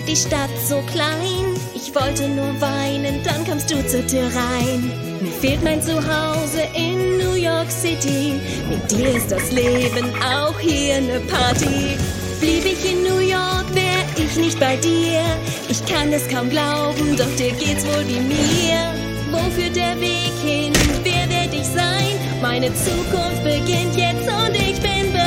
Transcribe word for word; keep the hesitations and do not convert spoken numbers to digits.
die Stadt so klein. Ich wollte nur weinen, dann kamst du zur Tür rein. Mir fehlt mein Zuhause in New York City. Mit dir ist das Leben auch hier ne Party. Blieb ich in New York, wär ich nicht bei dir. Ich kann es kaum glauben, doch dir geht's wohl wie mir. Wo führt der Weg hin? Wer werd ich sein? Meine Zukunft beginnt jetzt und ich bin bereit.